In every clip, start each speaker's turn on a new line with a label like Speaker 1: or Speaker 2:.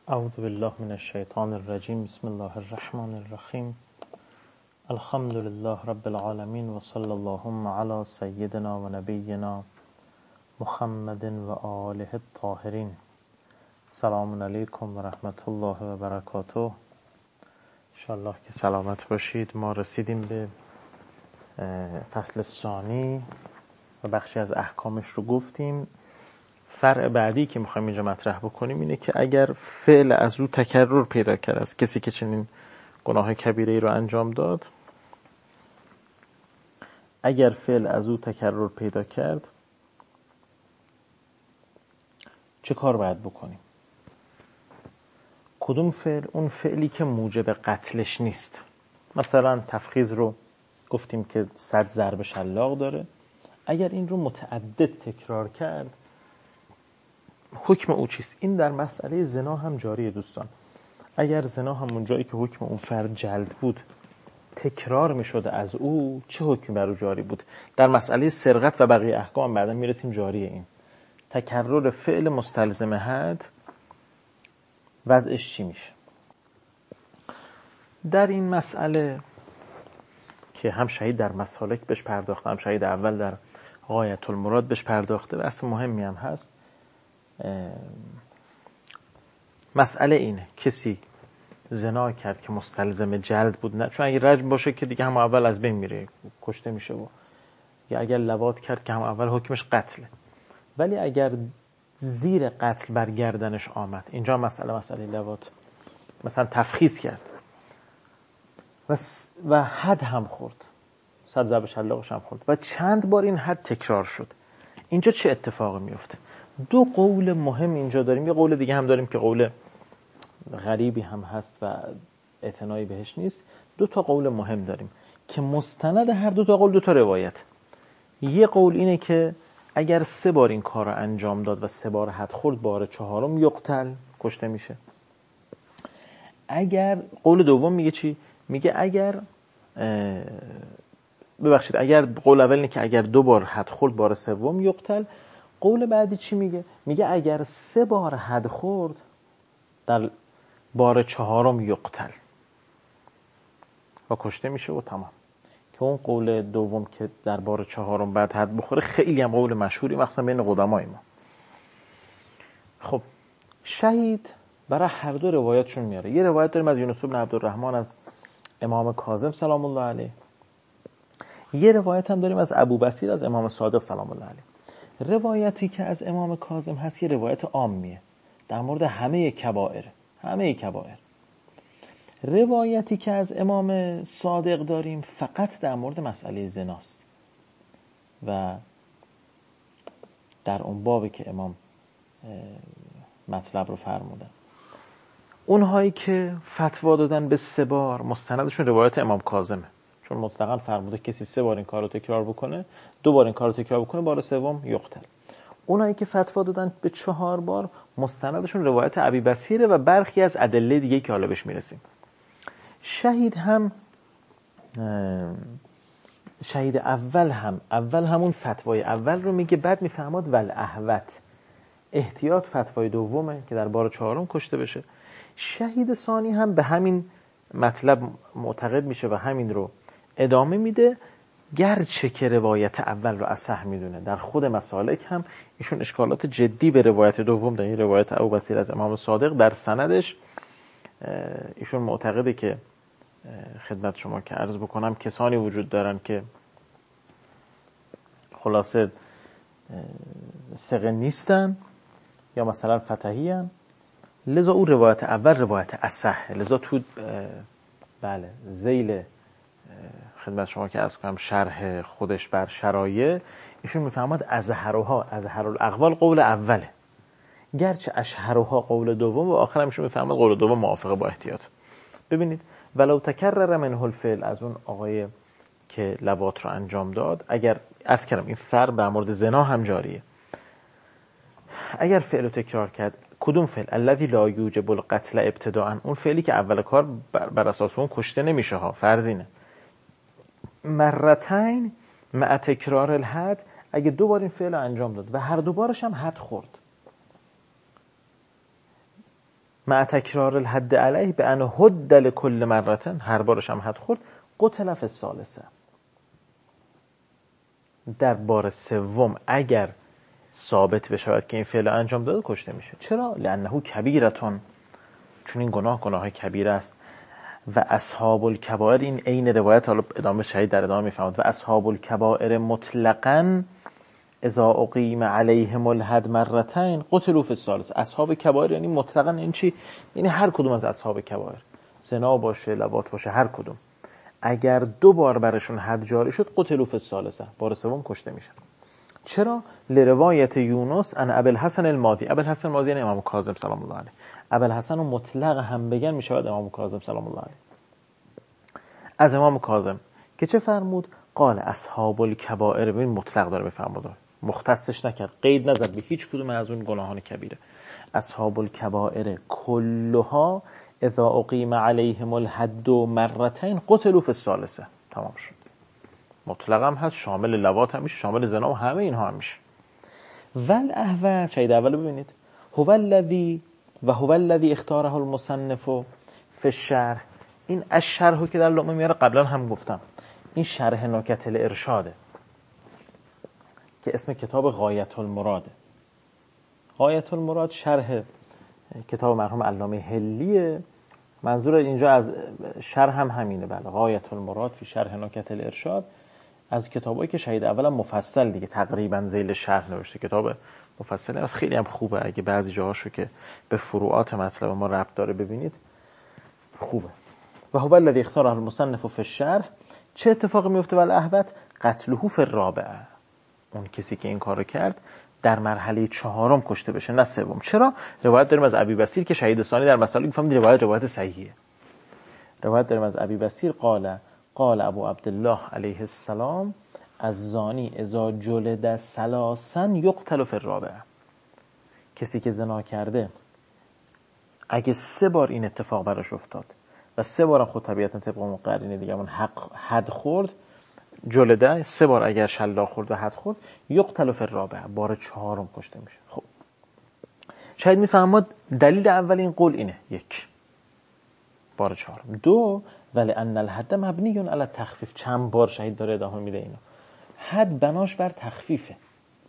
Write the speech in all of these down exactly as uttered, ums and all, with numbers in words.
Speaker 1: اعوذ بالله من الشیطان الرجیم. بسم الله الرحمن الرحیم. الحمد لله رب العالمین و صلی اللهم علی سیدنا و نبینا محمد و آله الطاهرین. سلام علیکم و رحمت الله و برکاته. ان شاء الله که سلامت باشید. ما رسیدیم به فصل ثانی و بخشی از احکامش رو گفتیم. فرع بعدی که میخوایم اینجا مطرح بکنیم اینه که اگر فعل از او تکرر پیدا کرد، از کسی که چنین گناه کبیره ای رو انجام داد، اگر فعل از او تکرر پیدا کرد چه کار باید بکنیم؟ کدوم فعل؟ اون فعلی که موجب قتلش نیست. مثلا تفخیذ رو گفتیم که صد ضرب شلاق داره. اگر این رو متعدد تکرار کرد حکم او چیست؟ این در مسئله زنا هم جاریه دوستان. اگر زنا همون جایی که حکم اون فرد جلد بود تکرار می شده از او، چه حکمی بر او جاری بود؟ در مسئله سرقت و بقیه احکام بعدا میرسیم جاریه. این تکرر فعل مستلزم حد وضعش چی میشه؟ در این مسئله که هم شهید در مسالک بهش پرداخته، هم شهید اول در غایت المراد بهش پرداخته، بحث مهمی هم هست. مسئله اینه کسی زنا کرد که مستلزم جلد بود، نه چون اگه رجم باشه که دیگه هم اول از بین میره، کشته میشه، و یا اگر لواط کرد که هم اول حکمش قتله. ولی اگر زیر قتل بر گردنش آمد، اینجا مسئله مسئله لواط، مثلا تفخیذ کرد و, و حد هم خورد، صد ضرب شلاقش هم خورد و چند بار این حد تکرار شد، اینجا چه اتفاقی میفته؟ دو قول مهم اینجا داریم. یه قول دیگه هم داریم که قول غریبی هم هست و اعتنایی بهش نیست. دو تا قول مهم داریم که مستند هر دو تا قول دو تا روایت. یه قول اینه که اگر سه بار این کار رو انجام داد و سه بار حد خورد، بار چهارم یقتل، کشته میشه. اگر قول دوم میگه چی؟ میگه اگر ببخشید اگر قول اول اینه که اگر دو بار حد خورد، بار سوم یقتل. قول بعدی چی میگه؟ میگه اگر سه بار حد خورد، در بار چهارم یقتل و کشته میشه و تمام. که اون قول دوم که در بار چهارم بعد حد بخوره خیلی هم قول مشهوری مخصوصا بین قدمای ما. خب شهید برای هر دو روایتشون میاره. یه روایت داریم از یونس بن عبدالرحمن از امام کاظم سلام الله علیه. یه روایت هم داریم از ابو بصیر از امام صادق سلام الله علیه. روایتی که از امام کاظم هست یه روایت عامیه در مورد همه کبائر، همه کبائر. روایتی که از امام صادق داریم فقط در مورد مسئله زناست و در اون بابی که امام مطلب رو فرمودن. اونهایی که فتوا دادن به سه بار مستندشون روایت امام کاظمه، چون مطلقاً فرموده کسی سه بار این کار رو تکرار بکنه، دو بار این کار رو تکرار بکنه، بار سوم یقتل. اونایی که فتوا دادن به چهار بار مستندشون روایت ابی بصیره و برخی از ادله دیگه که حالا بهش میرسیم. شهید هم شهید اول هم اول همون فتوای اول رو میگه، بعد میفهماد ول احوت، احتیاط فتوای دومه که در بار چهارم کشته بشه. شهید ثانی هم به همین مطلب معتقد میشه و همین رو ادامه میده، گرچه که روایت اول رو اصح میدونه. در خود مسالک هم ایشون اشکالات جدی به روایت دوم داره. این روایت ابوبصیر از امام صادق در سندش ایشون معتقده که خدمت شما که عرض بکنم کسانی وجود دارن که خلاصه ثقه نیستن یا مثلا فتحی هن، لذا او روایت اول روایت اصح، لذا تو بله ذیل خدمت شما که عرض کنم شرح خودش بر شرایع ایشون میفهمد ازهرها ازهر الاقوال قول اوله، گرچه اشهرها قول دوم، و آخر هم ایشون میفهمد قول دوم موافقه با احتیاط. ببینید ولو تکرر منه الفعل، از اون آقای که لواط رو انجام داد، اگر عرض کردم این فرق در مورد زنا هم جاریه، اگر فعل رو تکرار کرد، کدوم فعل؟ الذی لا یوجب القتل ابتداء، اون فعلی که اول کار بر اساس اون کشته نمیشه ها، فرض اینه. مرتين مع تکرار الحد، اگه دو بار این فعل رو انجام داد و هر دو بارش هم حد خورد، مع تکرار الحد علیه به ان حد لکل مرتن، هر بارش هم حد خورد، قتل فی الثالثه. در بار سوم اگر ثابت بشود که این فعل انجام داده کشته میشه. چرا؟ لانه کبیرتون، چون این گناه گناه کبیره است. و اصحاب الکبائر، این عین روایت، حالا ادامه شهید در ادامه میفهمد، و اصحاب الکبائر مطلقاً اذا اقیم علیهم الحد مرتين قتلوا فی الثالث. اصحاب کبائر یعنی مطلقاً این چی؟ یعنی هر کدوم از اصحاب کبائر، زنا باشه، لواط باشه، هر کدوم اگر دو بار برشون حد جاری شد قتلوا فی الثالثه، بار سوم کشته میشن. چرا؟ لروایت یونس عن ابوالحسن المادی. ابوالحسن المادی یعنی امام کاظم سلام الله علیه. ابوالحسن مطلق هم بگن میشود امام کاظم سلام الله علیه. از امام کاظم که چه فرمود؟ قال اصحاب الکبائر، ببین مطلق داره بفرمود، مختصش نکرد، قید نزد به هیچ کدوم از اون گناهان کبیره. اصحاب الکبائر کلها اذا اقیم علیهم الحد مرتين قتلوا فی الثالثه. تمام شد. مطلق هم هست، شامل لواط هم میشه، شامل زنا و همه اینها هم میشه. ول احوال، شاید اول ببینید، هو الذی و هو الذی اختاره المصنف فی الشرح. این الشرحو که در لقمه میاره قبلا هم گفتم، این شرح نکت الارشاده که اسم کتاب غایت المراده. غایت المراد شرح کتاب مرحوم علامه حلیه. منظور اینجا از شرح هم همینه، بله، غایت المراد فی شرح نکت الارشاد، از کتابایی که شهید اولم مفصل دیگه تقریبا ذیل شرح نوشته. کتاب مفصلی از، خیلی هم خوبه، اگه بعضی جاهاشو که به فروعات مطلب ما ربط داره ببینید خوبه. و هو الذی اختاره المصنف فی الشرح. چه اتفاقی میفته؟ ول احوت قتله فی الرابعه، اون کسی که این کارو کرد در مرحله چهارم کشته بشه، نه سوم. چرا؟ روایت داریم از ابی بصیر که شهید ثانی در مسائل میفهمید روایت روایت صحیحه. روایت داریم از ابی بصیر قال قال ابو عبدالله علیه السلام از زانی اذا جلد ثلاثا یقتل فی الرابعه. کسی که زنا کرده اگه سه بار این اتفاق براش افتاد و سه بارم خود طبیعتا طبق اون قرینه دیگه اون حق حد خورد، جلده سه بار اگر شلاق خورد و حد خورد، یقتل فی الرابعه، بار چهارم کشته میشه. خب شاید میفهمید دلیل اول این قول اینه، یک، بار چهارم. دو، ولی ان الحد مبنی علی تخفیف. چند بار شهید داره ادامه میده اینو، حد بناش بر تخفیفه.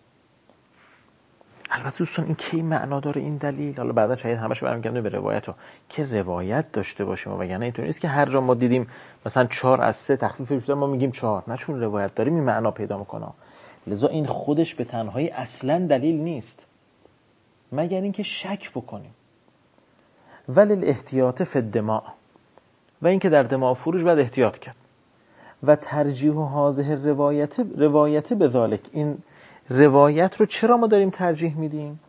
Speaker 1: البته دوستان این کی معنا داره این دلیل؟ حالا بعدا شاید همش برمیگرده به روایتو که روایت داشته باشیم، وگرنه اینطوری نیست که هر جا ما دیدیم مثلا چهار از سه تخفیف شده ما میگیم چهار، نه، چون روایت داریم این معنا پیدا میکنه. لذا این خودش به تنهایی اصلا دلیل نیست مگر اینکه شک بکنیم. ولی الاحتیاط فی الدماء، و اینکه در دماء فروش باید احتیاط کرد. و ترجیح هذه روایت روایت به ذالک، این روایت رو چرا ما داریم ترجیح میدیم؟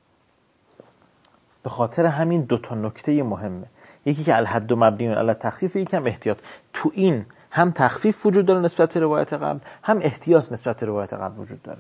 Speaker 1: به خاطر همین دو تا نکته مهمه، یکی که الحد مبنی علی تخفیف، یکی هم احتیاط. تو این هم تخفیف وجود داره نسبت به روایت قبل، هم احتیاط نسبت به روایت قبل وجود داره.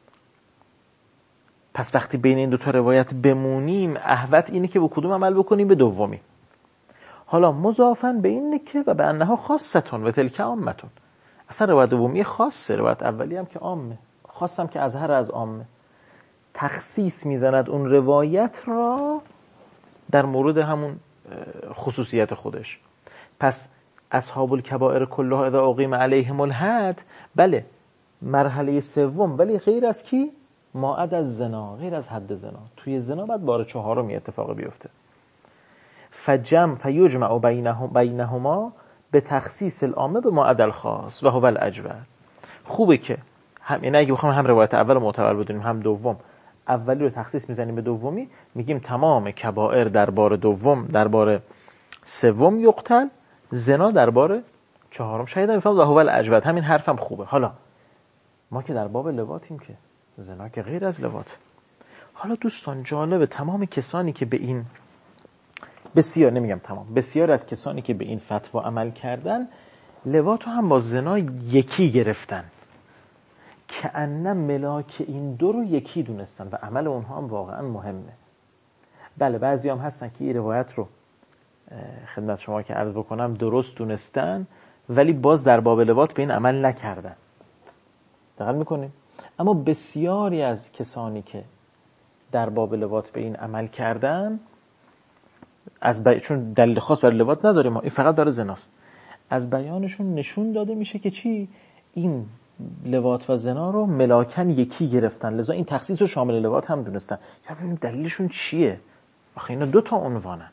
Speaker 1: پس وقتی بین این دو تا روایت بمونیم، احوط اینه که با کدوم عمل بکنیم؟ به دومی. حالا مضافاً به این که و به انها خاصتون و تلک عامتون، اصلا روایت دومی خاصه، روایت اولی هم که عامه، خاصم که از هر از عامه. تخصیص میزند اون روایت را در مورد همون خصوصیت خودش. پس اصحاب الکبائر کلها اذا اقیم علیهم الحد، بله، مرحله سوم، ولی غیر از کی؟ ما عدا از زنا، غیر از حد زنا. توی زنا بعد بار چهارم اتفاق بیفته. فجم فیجمع بینهم بینهما به تخصیص العامه به ما عدا الخاص و هو الاجود. خوبه که هم، یعنی اگه بخوام هم روایت اول معتبر بدونیم هم دوم، اولی رو تخصیص میزنیم به دومی، میگیم تمام کبائر در بار دوم، در بار سوم یقتل، زنا در بار چهارم. شاید میفهم و هو الاجود، همین حرفم خوبه. حالا ما که در باب لواطیم که زنا که غیر از لواط. حالا دوستان جالبه تمام کسانی که به این، بسیار نمیگم تمام، بسیار از کسانی که به این فتوا عمل کردن لواط هم با زنا یکی گرفتن، که ان ملاک این دو رو یکی دونستن و عمل اونها هم واقعا مهمه. بله بعضی هم هستن که این روایت رو خدمت شما که عرض بکنم درست دونستن ولی باز در باب لواط به این عمل نکردن. دقت میکنیم؟ اما بسیاری از کسانی که در باب لواط به این عمل کردن از بی... چون دلیل خاص برای لواط نداریم، این فقط برای زناست. از بیانشون نشون داده میشه که چی؟ این لواط و زنا رو ملاکن یکی گرفتن، لذا این تخصیص رو شامل لواط هم دونستن. یا ببینیم دلیلشون چیه؟ آخه اینا دو تا عنوانن.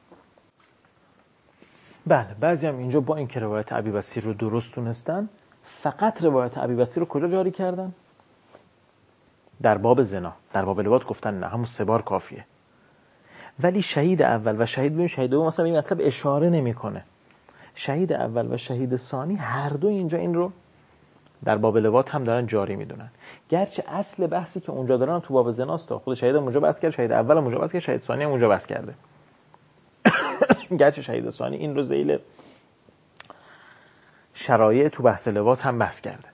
Speaker 1: بله، بعضی هم اینجا با این که روایت ابی بصیر رو درست دونستن، فقط روایت ابی بصیر رو کجا جاری کردن؟ در باب زنا. در باب لواط گفتن نه، همون سه بار کافیه. ولی شهید اول و شهید دوم، شهید دوم مثلا این مطلب اشاره نمیکنه. شهید اول و شهید ثانی هر دو اینجا این رو در باب لواط هم دارن جاری میدونن. گرچه اصل بحثی که اونجا دارن تو باب زناست، خود شهید اونجا بحث کرد، شهید اول اونجا بحث کرد، شهید ثانی هم اونجا بحث کرده. گرچه شهید ثانی این رو ذیل شرایع تو بحث لواط هم بحث کرده.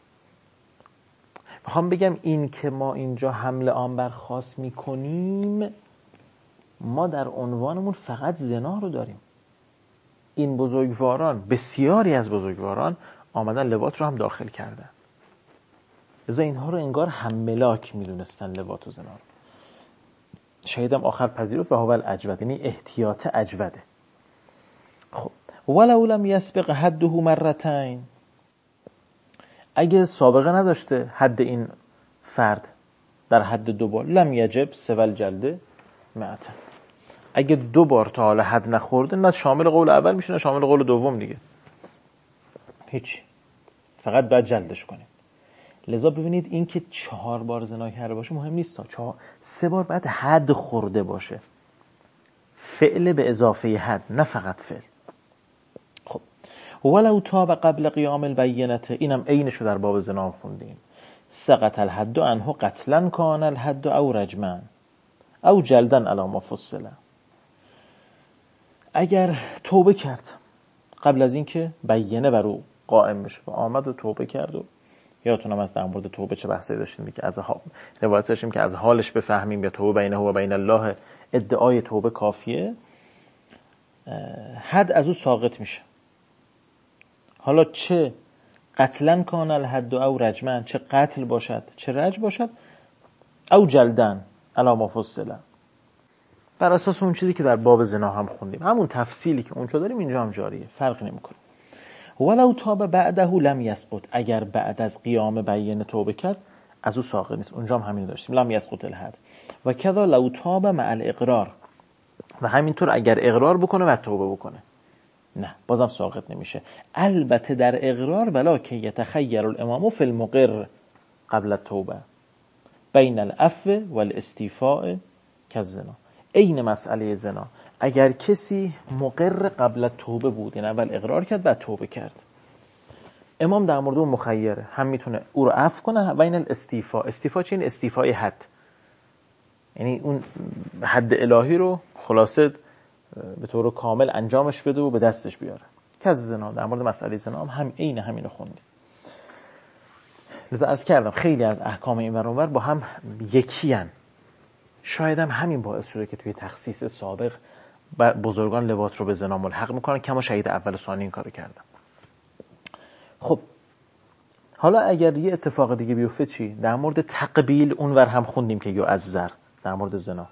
Speaker 1: میخوام بگم این که ما اینجا حمل عام بر خاص میکنیم، ما در عنوانمون فقط زنا رو داریم. این بزرگواران، بسیاری از بزرگواران آمدن لواط رو هم داخل کردن، لذا اینها رو انگار هم ملاک میدونستن لواط و زنا رو. شهیدم آخر پذیرفت و هو الاجود، یعنی احتیاط اجوده. خب ولو لم یسبق حده مرتين، اگه سابقه نداشته حد این فرد در حد دو بار، لم یجب سوال جلده معتن، اگه دو بار تا حالا حد نخورده، نه شامل قول اول میشه نه شامل قول دوم دیگه، هیچ، فقط باید جلدش کنیم. لذا ببینید این که چهار بار زنا کرده باشه مهم نیست، تا چهار سه بار بعد حد خورده باشه، فعل به اضافه حد، نه فقط فعل. خب ولو تاب قبل قیام البینه، اینم عینشو در باب زنا خوندیم. سقط الحد عنه قتلا کان الحد او رجما او جلدا علی ما فصل، اگر توبه کرد قبل از اینکه بینه بر او قائم بشه و آمد و توبه کرد، و یادتونم از در مورد توبه چه بحثی داشتیم که از ها... روایت داشتیم که از حالش بفهمیم یا توبه بینه و بین الله ادعای توبه کافیه، حد از او ساقط میشه. حالا چه قتلا کان الحد او رجما، چه قتل باشد چه رجم باشد، او جلدن علی ما فصل، بر اساس اون چیزی که در باب زنا هم خوندیم، همون تفصیلی که اونجا داریم اینجا هم جاریه، فرق نمیکنه. ولو تاب بعده لم یسقط، اگر بعد از قیام بینه توبه کرد از او ساقط نیست، اونجا هم همین داشتیم، لم یسقط الحد. و کذا لو تاب مع الاقرار، و همینطور اگر اقرار بکنه و توبه بکنه، نه بازم ساقط نمیشه. البته در اقرار ولا که یتخیر الامام فی المقر قبل التوبه بین العفو والاستیفاء کالزنا، این مسئله زنا، اگر کسی مقر قبل توبه بود، یعنی اول اقرار کرد بعد توبه کرد، امام در مورد اون مخیره، هم میتونه او رو عفو کنه و این الاستیفاء، استیفاء چیه؟ این استیفای حد، یعنی اون حد الهی رو خلاصه به طور کامل انجامش بده و به دستش بیاره. که از زنا، در مورد مسئله زنا هم, هم عین همینو خوندیم. لذا عرض کردم خیلی از احکام این ور اونور با هم یکی هن. شاید هم همین باعث شده که توی تخصیص سابق بزرگان لواط رو به زنا ملحق میکنن، که ما شهید اول و ثانی این کارو کردم. خب حالا اگر یه اتفاق دیگه بیفته چی؟ در مورد تقبیل اونور هم خوندیم که یو از زر، در مورد زنا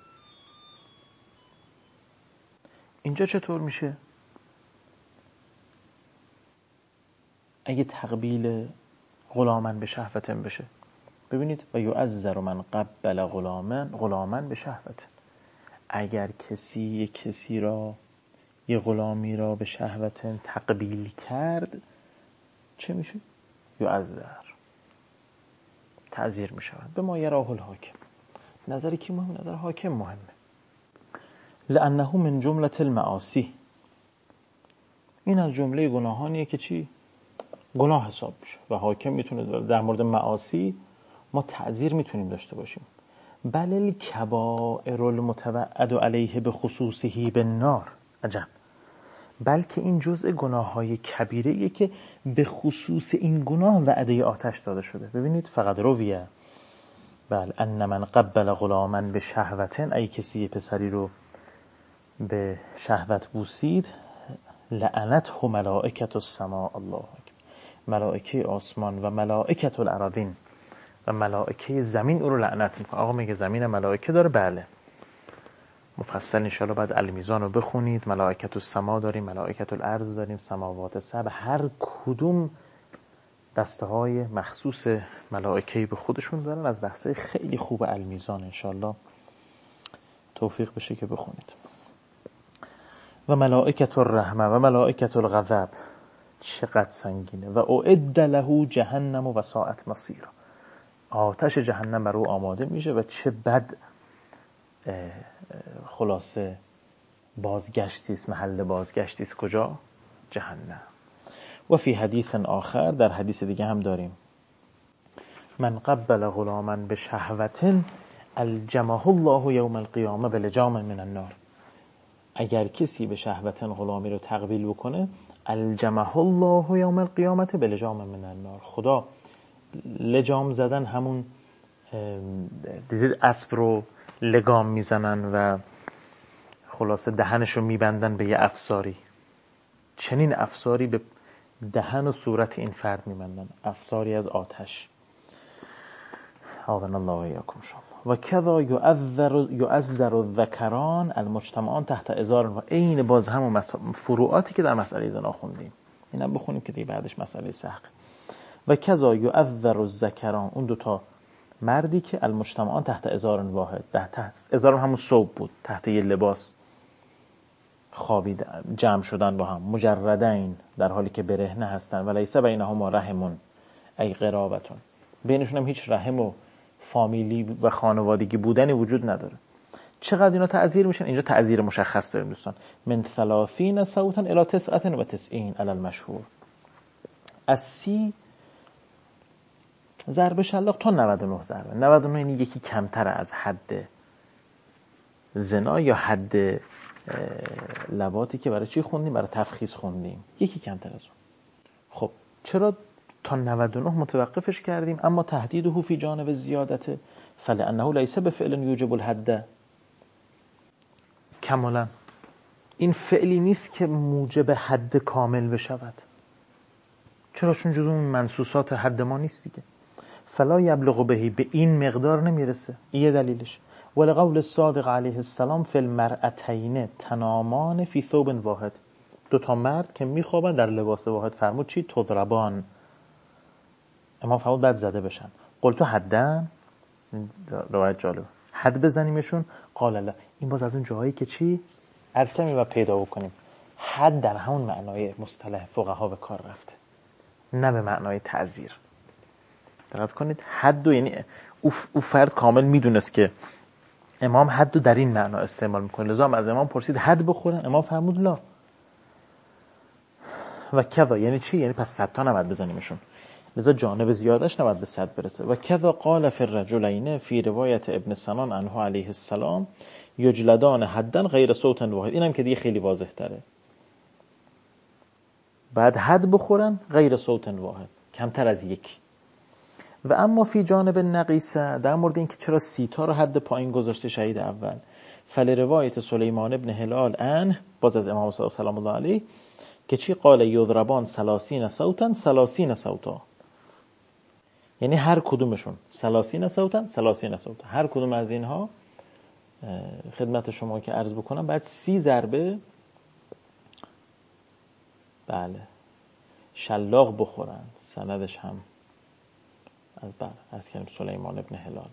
Speaker 1: اینجا چطور میشه؟ اگه تقبیل غلامن به شهوتن بشه، ببینید و یعذر من قبل غلامن غلامن به شهوت، اگر کسی یک کسی را، یه غلامی را به شهوتن تقبیل کرد، چه میشه؟ یعذر، تعذیر میشود. به ما یراه الحاکم، نظر کی مهم؟ نظر حاکم مهمه. لانه من جمله المعاصی، این از جمله گناهانیه که چی؟ گناه حساب میشه و حاکم میتونه در مورد معاصی ما تعذیر میتونیم داشته باشیم. بل الکبائر المتوعد علیه به خصوصه بالنار، عجب، بلکه این جزء گناههای کبیره که به خصوص این گناه وعده آتش داده شده. ببینید فقط رویه بل ان من قبل غلاما به شهوتن، ای کسی پسری رو به شهوت بوسید، لعنته ملائکه السماء، الله اکبر، ملائکه آسمان و ملائکه الارضین و ملائکه زمین او رو لعنت میکنه. آقا میگه زمین ملائکه داره؟ بله. مفصل انشاءالله بعد المیزان رو بخونید. ملائکت السما داریم، ملائکت الارض داریم، سماوات سبع، هر کدوم دسته های مخصوص ملائکه‌ای به خودشون دارن. از بحثای خیلی خوب المیزان انشاءالله توفیق بشه که بخونید. و ملائکت الرحمه و ملائکت الغضب، چقدر سنگینه. و اعد له جهنم و ساعت مصیرا، آتش جهنم بر او آماده میشه و چه بد خلاصه بازگشتی است، محل بازگشتی است. کجا؟ جهنم. و فی حدیث آخر، در حدیث دیگه هم داریم، من قبل غلاما بشهوة الجمه الله یوم القیامه بلجام من النار، اگر کسی به شهوت غلامی رو تقبیل بکنه، الجمه الله یوم القیامه بلجام من النار، خدا لجام زدن همون دیدید اسب رو لگام میزنن و خلاصه دهنش رو میبندن به یه افساری، چنین افساری به دهن و صورت این فرد میبندن، افساری از آتش. آذن الله و ایاکم شما. و کذا یعذر یعذر الذکران المجتمعان تحت ازار، و این باز همون فروعاتی که در مسئله زنا خوندیم، اینا بخونیم که دیگه بعدش مسئله سحق. و کذا یعذر الذکران، اون دوتا مردی که المجتمعان تحت ازار واحد، تحت ازار همون ثوب بود، تحت یه لباس خوابید، جمع شدن با هم، مجردین، در حالی که برهنه هستن، و لیس بینهما رحم ای قرابتون، بینشون هم هیچ رحم و فامیلی و خانوادگی بودنی وجود نداره. چقدر اینا تعذیر میشن؟ اینجا تعذیر مشخص داریم دوستان، من ثلاثین صوتا الی تسعة و تسعین علی المشهور، از سی ضرب شلاق تا نود و نه ضربه. نود و نه یعنی یکی کمتر از حد زنا یا حد لواطی که برای چی خوندیم؟ برای تفخیص خوندیم، یکی کمتر از اون. خب چرا تا نود و نه متوقفش کردیم؟ اما تهدیده فی جانب زیادته فلانه لیس بفعل یوجب الحد، کمالا این فعلی نیست که موجب حد کامل بشود. چرا؟ چون جزو منصوصات حد ما نیست دیگه. فلا یبلغ بهی، به این مقدار نمیرسه. یه دلیلش ولقول الصادق علیه السلام فی المرأتین تنامان فی ثوب واحد، دو تا مرد که میخوابن در لباس واحد، فرمود چی؟ تضربان، امام فرمود بعد زده بشن. قلتو حدن، روایت جالب، حد بزنیمشون؟ قال لا. این باز از اون جاهایی که چی ارسلمی و پیدا بکنیم، حد در همون معنای مصطلح فقها به کار رفته، نه به معنای تعزیر. دقت کنید، حد و یعنی او فرد کامل میدونست که امام حد رو در این معنا استعمال میکنه، لذا هم از امام پرسید حد بخورن، امام فرمود لا. و کذا یعنی چی؟ یعنی پس صد تا نباید بزنیمشون، لذا جانب زیادش نباید به صد برسه. و کذا قال فی الرجلین فی روایت ابن سنان عنه علیه السلام یجلدان حدن غیر صوت واحد، اینم که دیگه خیلی واضح تره، بعد حد بخورن غیر صوت واحد، کمتر از یک. و اما فی جانب نقیصه، در مورد این که چرا سیتا رو حد پایین گذاشته شهید اول، فل روایت سلیمان ابن هلال عنه، باز از امام صادق سلام الله علیه، که چی؟ قال یضربان ثلاثین صوتا ثلاثین صوتا، یعنی هر کدومشون ثلاثین صوتا ثلاثین صوتا، هر کدوم از اینها خدمت شما که عرض بکنم بعد سی ضربه بله شلاق بخورن. سندش هم از بله از کنیم سلیمان ابن هلال.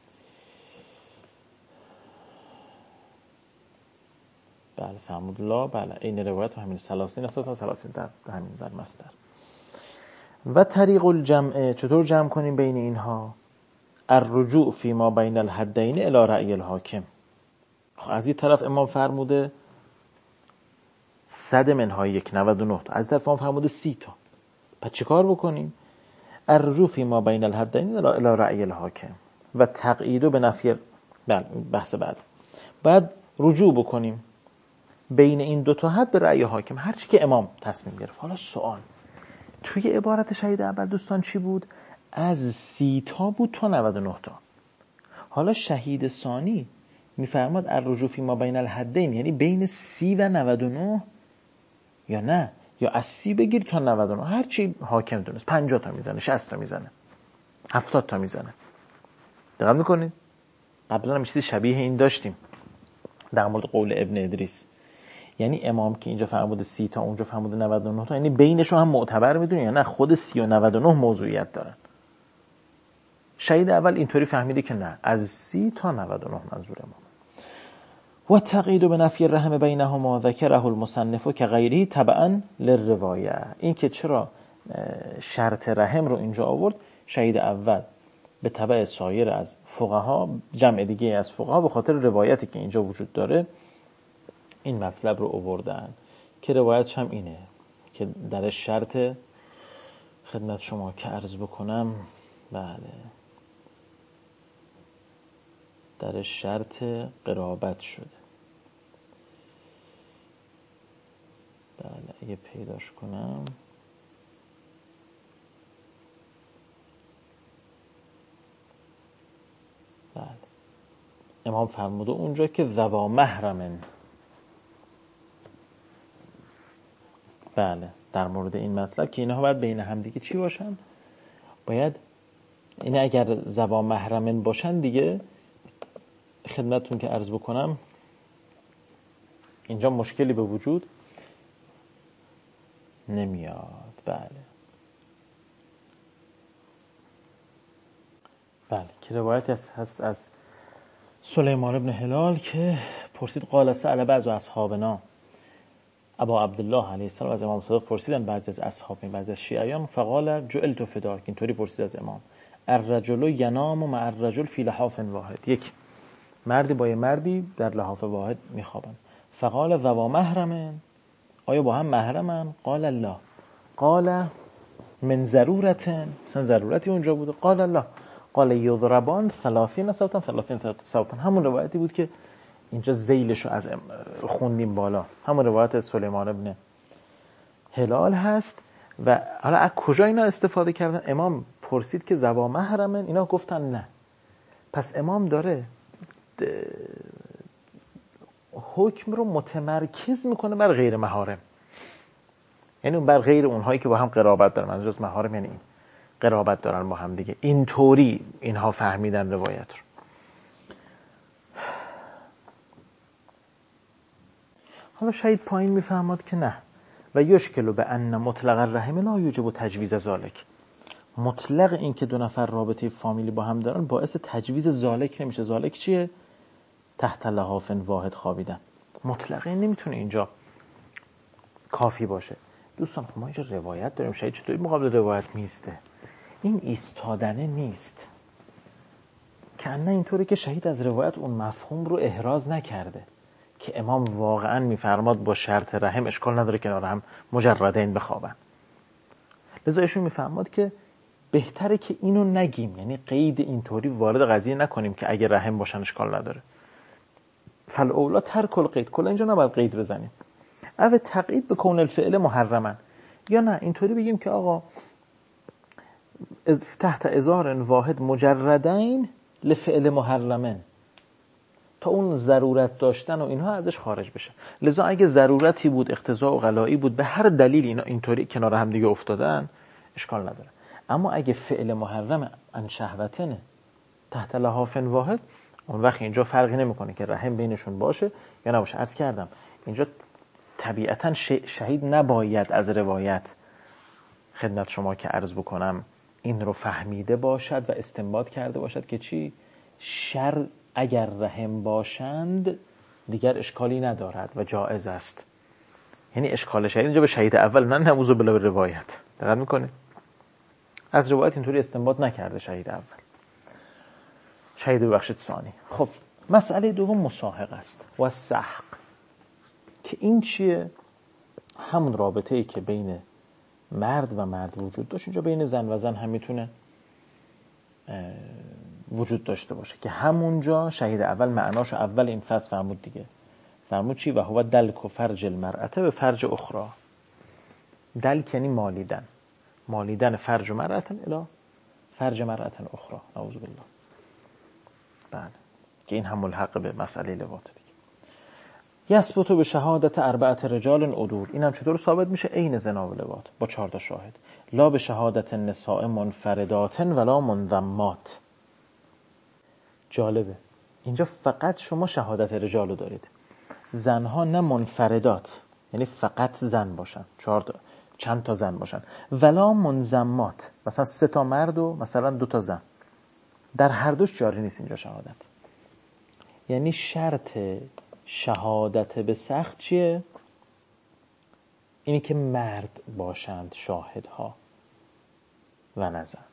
Speaker 1: بله فهمود لا، بله این روایت همین ثلاثین است تا ثلاثین در همین در مصدر. و طریق الجمع، چطور جمع کنیم بین اینها؟ الرجوع فی ما بین الحدین الی رأی الحاکم. از این طرف امام فرموده صد منهای یک، نود و نه تا، از طرف امام فرموده سی تا، پس چه کار بکنیم؟ الرجوع فی ما بین الحدین الی رأی الحاکم و تقییدو به نفی، بله بحث بعد، بعد رجوع بکنیم بین این دو تا حد به رأی حاکم، هر چی که امام تصمیم گرفت. حالا سوال توی عبارت شهید اول دوستان چی بود؟ از سی تا بود تا نود و نه تا. حالا شهید ثانی میفرماد الرجوع فی ما بین الحدین، یعنی بین سی و نود و نه، یا نه یا از سی بگیر تا نود و نه، هر چی حاکم دونست، پنجاه تا میزنه، شصت تا میزنه، هفتاد تا میزنه. دقت میکنید؟ قبلا هم چیزی شبیه این داشتیم، در مورد قول ابن ادریس. یعنی امام که اینجا فرموده سی تا اونجا فرموده نود و نه تا، یعنی بینشون هم معتبر میدونی یا نه خود سی و نود و نه موضوعیت دارن. شهید اول اینطوری فهمیده که نه، از سی تا نود و نه منظور امام. و تقیید به نفی الرحم بینهما ذکره المصنف که غیره تبعا للروایه. این که چرا شرط رحم رو اینجا آورد، شهید اول به تبع سایر از فقها، جمع دیگه از فقها، به خاطر روایتی که اینجا وجود داره این مطلب رو آوردن که روایتش هم اینه که در شرط خدمت شما که عرض بکنم، بله، در شرط قرابت شده. بله اگه پیداش کنم، بله امام فرموده اونجا که ذوا محرمن، بله در مورد این مطلب که اینها باید بین هم دیگه چی باشن، باید این اگر ذوا محرمن باشن دیگه خدمتتون که عرض بکنم اینجا مشکلی به وجود نمیاد. بله بله که روایت هست از سلیمان ابن هلال که پرسید قال سأل بعض اصحابنا ابا عبدالله علیه السلام، از امام صادق پرسیدن بعضی از اصحاب، بعضی از شیعیان، فقال جعلت فداک، اینطوری پرسید از امام، الرجل ینام مع الرجل فی لحاف واحد، یک مردی با یه مردی در لحاف واحد میخوابن. فقال ذوا محرمن، آیا با هم محرمن؟ قال الله. قال من ضرورتن، مثلا ضرورتی اونجا بوده؟ قال الله. قال یضربان ثلاثین صوتا ثلاثین صوتا، همون روایتی بود که اینجا ذیلشو از خوندیم بالا، همون روایت سلیمان ابن هلال هست. و حالا از کجا اینا استفاده کردن؟ امام پرسید که ذوا محرمن، اینا گفتن نه. پس امام داره حکم رو متمرکز میکنه بر غیر محارم، یعنی بر غیر اونهایی که با هم قرابت دارن، منظور از محارم یعنی این قرابت دارن با هم دیگه. اینطوری اینها فهمیدن روایت رو. حالا شاید پایین میفهمد که نه و یشکلو به ان مطلق الرحم لا یوجب تجویز ذالک، مطلق این که دو نفر رابطه فامیلی با هم دارن باعث تجویز ذالک نمیشه. ذالک چیه؟ تحت لحاف واحد خوابیدن. مطلقه نمیتونه اینجا کافی باشه. دوستان خب ما اینجا روایت داریم، شاید چطوری مقابل روایت میسته؟ این ایستادنه نیست که نه، اینطوری که شهید از روایت اون مفهوم رو احراز نکرده که امام واقعا میفرماد با شرط رحم اشکال نداره کنار هم مجردین بخوابن. لذا ایشون میفرماد که بهتره که اینو نگیم، یعنی قید اینطوری وارد قضیه نکنیم که اگه رحم باشن اشکال نداره. فالاولا ترک القید، کلا اینجا نباید قید بزنیم. او تقیید به کون الفعل محرما، یا نه اینطوری بگیم که آقا تحت ازار واحد مجردین لفعل محرمن، تا اون ضرورت داشتن و اینها ازش خارج بشه. لذا اگه ضرورتی بود، اقتضاء و غلایی بود، به هر دلیل اینا اینطوری کنار هم دیگه افتادن اشکال نداره. اما اگه فعل محرم ان شهوتنه تحت لحاف واحد، اون وقت اینجا فرقی نمیکنه که رحم بینشون باشه یا نباشه. عرض کردم اینجا طبیعتا شهید نباید از روایت خدمت شما که عرض بکنم این رو فهمیده باشد و استنباط کرده باشد که چی؟ شر اگر رحم باشند دیگر اشکالی ندارد و جائز است. یعنی اشکال شهید اینجا به شهید اول، نه نموزو بلا روایت. دقت میکنه از روایت اینطوری استنباط نکرده شهید اول، شهید بخش ثانی. خب مسئله دوم مساحق است و سحق، که این چیه؟ همون رابطه ای که بین مرد و مرد وجود داشت اینجا بین زن و زن هم میتونه وجود داشته باشه، که همونجا شهید اول معناش اول این فصل فرمود دیگه. فرمود چی؟ و هو دلک و فرج المرأته به فرج اخرى. دلک یعنی مالیدن، مالیدن فرج مرأتن الی فرج مرأتن اخرى، نعوذ بالله. بله که این هم ملحق به مسئله لواط دیگه. یثبت به شهادت اربعه رجال عدول، این هم چطور ثابت میشه؟ عین زنا و لواط با چهار تا شاهد. لا به شهادت النساء منفردات ولا منضمات. جالبه اینجا فقط شما شهادت رجالو دارید، زنها نه منفردات، یعنی فقط زن باشن، چهار تا چند تا زن باشن، ولا منضمات، مثلا سه تا مرد و مثلا دو تا زن، در هر دوش جاری نیست اینجا شهادت. یعنی شرط شهادت به سقط چیه؟ اینی که مرد باشند شاهدها و نه زن.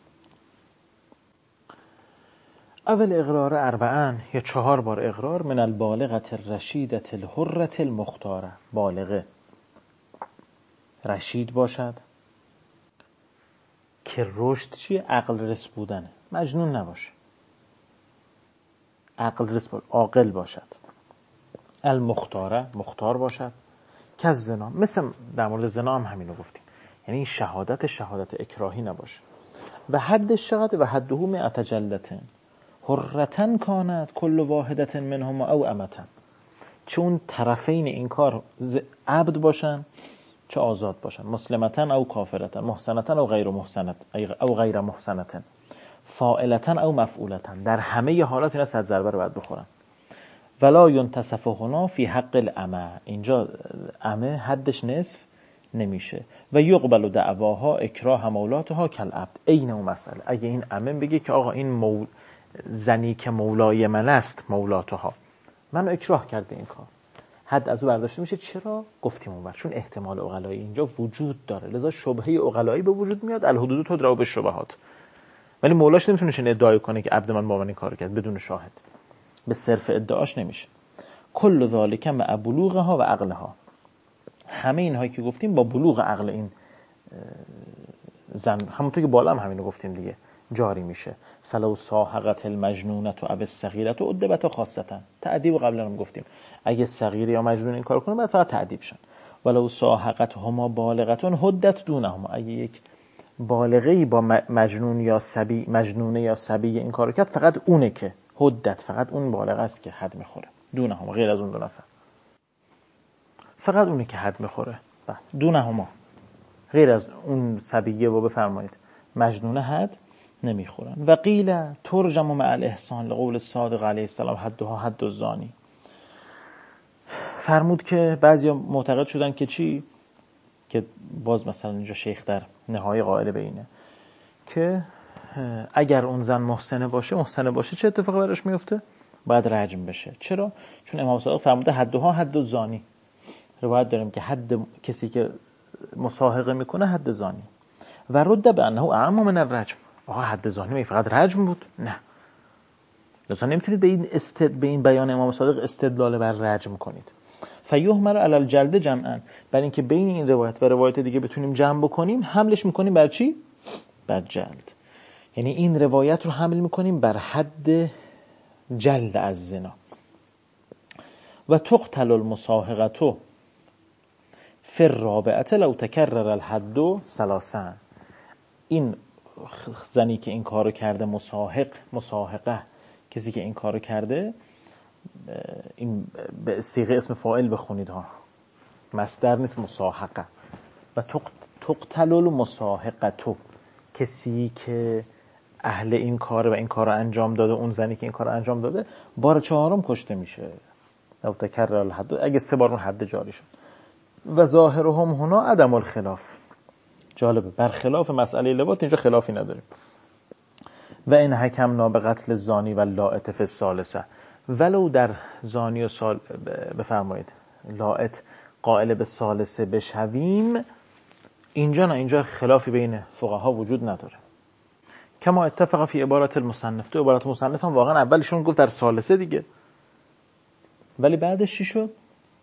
Speaker 1: اول اقرار اربعن، یا چهار بار اقرار، من البالغت الرشیدت الحرت المختاره، بالغه رشید باشد که رشد چیه؟ عقل رس بودنه، مجنون نباشه، عقل رس باشد، عاقل باشد، المختاره مختار باشد، که از زنا، مثل در مورد زنا هم همینو گفتیم، یعنی این شهادت شهادت اکراهی نباشه. و حدش چقدر؟ و حده مئة جلدة حرتن کانت کل واحدت منهما او امتن، چون طرفین این کار عبد باشن چه آزاد باشن، مسلمتن او کافرتن، محسنتن او غیر محسنت او غیر محسنتن، فاعلتن او مفعولتن، در همه حالات اینا صد ضربه رو باید بخورن. ولا ينتصف هنا فی حق الامه، اینجا امه حدش نصف نمیشه. و یقبل دعواها اکراه مولاتها کالعبد، عین اون مسئله. اگه این امه بگه که آقا این مول... زنی که مولای من است، مولاتها منو اکراه کرده این کار، حد از او برداشته میشه. چرا؟ گفتیم اون وقت چون احتمال عقلایی اینجا وجود داره، لذا شبهه عقلایی به وجود میاد، الحدود تدرا بالشبهات. ولی مولاش نمیتونه چنین ادعای کنه که عبد من با من این کارو کرد بدون شاهد، به صرف ادعاش نمیشه. کل ذالک مع بلوغها و عقلها، همه اینهایی که گفتیم با بلوغ عقل این زن، همونطور که بالا هم همینو گفتیم دیگه، جاری میشه. فلو ساحقت المجنونة و الصغیرة ادبت خاصتا، تعذیب قبلا هم گفتیم، اگه صغیر یا مجنون این کار کنه بعد فقط تعذیب شن. ولو ساحقت هما بالغتون حدت دونهما، اگه یک بالغه‌ای با مجنون یا صبی، مجنونه یا صبی این کارو کرد، فقط اونه که حدت، فقط اون بالغ است که حد میخوره، دونهما، غیر از اون دو نفر فقط اونه که حد میخوره، دونهما غیر از اون صبیه و بفرمایید مجنونه حد نمیخورن. و قیل ترجم مع الاحسان لقول الصادق علیه السلام حدها حد الزانی، فرمود که بعضیا معتقد شدن که چی؟ که باز مثلا اینجا شیخ در نهایه قائل به اینه که اگر اون زن محسنه باشه، محسنه باشه چه اتفاقی براش میفته؟ باید رجم بشه. چرا؟ چون امام صادق فرموده حدها حد الزانی، روایت داریم که حد کسی که مصاحقه میکنه حد زانی. و رد به انه اعم من الرجم، آقا حد زانی می فقط رجم بود؟ نه، لذا نمیتونید به این استد به این بیان امام صادق استدلال بر رجم کنید. فیهمر علی الجلد جمعا، برای اینکه بین این روایت و روایت دیگه بتونیم جمع بکنیم، حملش میکنیم بر چی؟ بر جلد. یعنی این روایت رو حمل میکنیم بر حد جلد از زنا. و تقتل المصاحقه فی الرابعه لو تکرر الحد ثلاثا، این زنی که این کارو کرده، مصاحق، مصاحقه، کسی که این کارو کرده، این به صیغه اسم فاعل بخونید ها، مصدر نیست، مصاحقه. و تقتل المصاحقه، کسی که اهل این کار و این کار رو انجام داده، اون زنی که این کار رو انجام داده، بار چهارم کشته میشه. لو تکرر الحد، اگه سه بار اون حد جاری شد. و ظاهرهم هنا عدم الخلاف، جالبه، برخلاف مسئله لواط اینجا خلافی نداریم. و این حکمنا به قتل زانی و لاعت فی الثالثه، ولو در زانی و سال بفرمایید لاعت قائل به ثالثه بشویم، اینجا نه، اینجا خلافی بین فقها وجود نداره. کما اتفق فی عبارت المصنف، تو عبارت مصنف هم واقعا اولشون گفت در ثالثه دیگه، ولی بعدش چی شد؟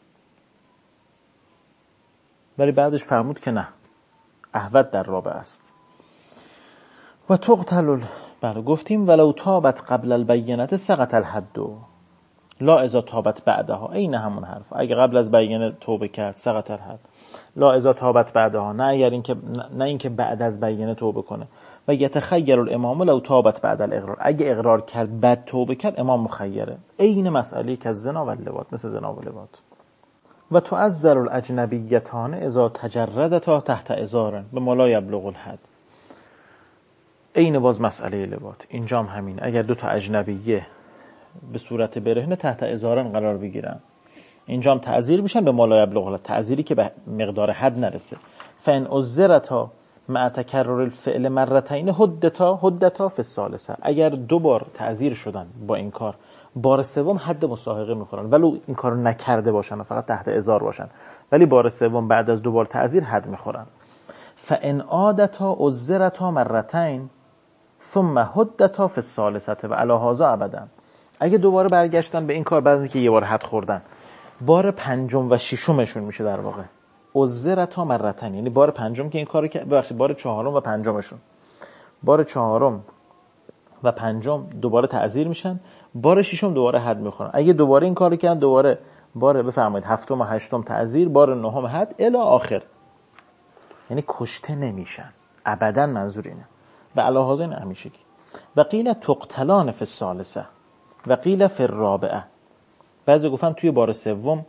Speaker 1: ولی بعدش فرمود که نه، احوت در رابع است. و تقتل، بله گفتیم، ولو تابت قبل البینه سقط الحد لا اذا تابت بعدها، این همون حرف، اگه قبل از بینه توبه کرد سقط الحد، لا اذا تابت بعدها، نه اگر اینکه نه اینکه بعد از بینه توبه کنه. و یتخیر الامام لو تابت بعد الاقرار، اگه اقرار کرد بعد توبه کرد، امام مخیره. این مسئله که زنا و لواط، مثل زنا و لواط. و تعذر الاجنبیتان اذا تجردتا تحت ازار به ما لا یبلغ الحد، این باز مسئله لواط، اینجا هم همین، اگر دو تا اجنبیه به صورت برهنه تحت ازارن قرار بگیرن، اینجا هم تعذیر میشن به مالای بلغ، تعذیری که به مقدار حد نرسه. فان عذرتا مع تکرر الفعل مرتين حدتا حدتا فی الثالثه، اگر دو بار تعذیر شدن با این کار، بار سوم حد مستحقه میخورن ولو این کارو نکرده باشن و فقط تحت ازار باشن، ولی بار سوم بعد از دو بار تعذیر حد میخورن. فان عادتا عذرتا مرتين ثم حدتا فی الثالثه و علی هذا ابدا، اگه دوباره برگشتن به این کار بعد از اینکه یه بار حد خوردن، بار پنجم و ششمشون میشه در واقع عذرتا مرتين، یعنی بار پنجم که این کارو که ببخشید بار چهارم و پنجمشون، بار چهارم و پنجم دوباره تعذیر میشن، بار ششم دوباره حد میخورن. اگه دوباره این کارو کردن دوباره بار بفرمایید هفتم و هشتم تعذیر، بار نهم حد الی آخر، یعنی کشته نمیشن ابدا، منظور اینه. و علی هذا این همیشگی. و قیل تقتلان فی الثالثه و قیل فی الرابعه، بعضی گفتن توی بار سوم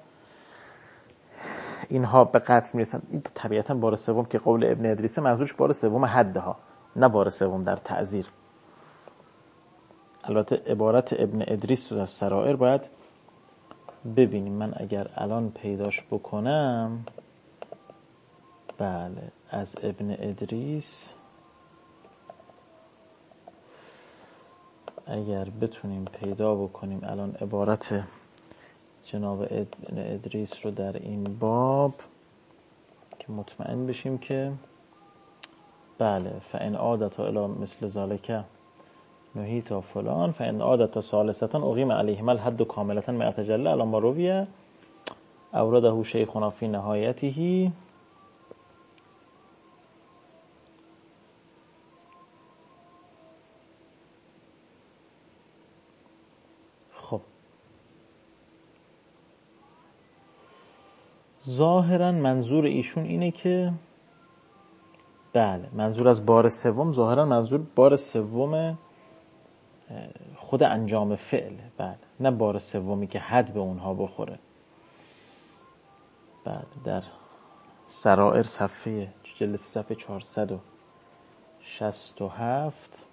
Speaker 1: اینها به قتل میرسن. این طبیعتا بار سوم که قول ابن ادریس منظورش بار سوم حدها، نه بار سوم در تعذیر. البته عبارت ابن ادریس رو در سرائر باید ببینیم، من اگر الان پیداش بکنم، بله از ابن ادریس اگر بتونیم پیدا بکنیم الان عبارت جناب ابن ادریس رو در این باب که مطمئن بشیم که بله فان عادتا الی مثل ذالک نهیتا فلان فان عادتا ثالثه اقیم علیهم الحد کاملتا ما یتجلی علی ما رویه اورده شیخنا فی نهایته. خب ظاهرا منظور ایشون اینه که بله منظور از بار سوم، ظاهرا منظور بار سوم خود انجام فعل، بله نه بار سومی که حد به اونها بخوره. بعد در سرائر صفحه جلسه صفحه چهارصد و شصت و هفت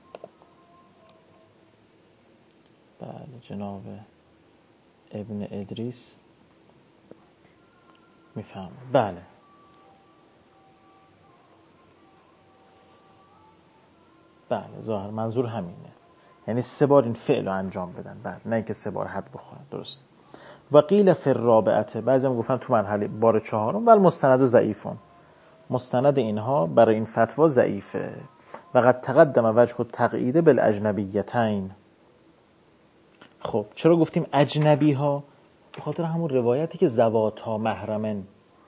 Speaker 1: بله جناب ابن ادریس میفهم، بله بله ظاهر منظور همینه، یعنی سه بار این فعل رو انجام بدن، بله نه اینکه سه بار حد بخورن، درست. و قیل فی الرابعه، بعضی هم گفتن تو مرحله بار چهارم، ولی مستند ضعیفون، مستند اینها برای این فتوا ضعیفه. و قد تقدم وجه التقیید بالاجنبیتین. خب چرا گفتیم اجنبی ها؟ به خاطر همون روایتی که زواتها محرمن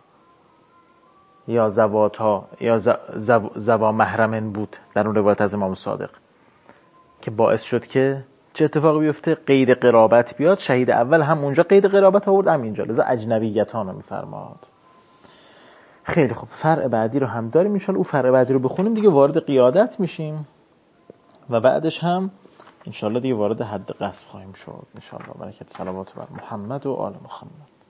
Speaker 1: یا زواتها یا زو زوا محرمن بود در اون روایت از امام صادق، که باعث شد که چه اتفاقی بیفته؟ قید قرابت بیاد. شهید اول هم اونجا قید قرابت آورد، هم اینجا، لذا اجنبیتان رو میفرماد. خیلی خوب، فرع بعدی رو هم داریم ان شاء الله. او فرع بعدی رو بخونیم دیگه وارد قیادت میشیم و بعدش هم ان شاء الله دیگه وارد حد قذف خواهیم شد ان شاء الله. برکت صلوات بر محمد و آل محمد.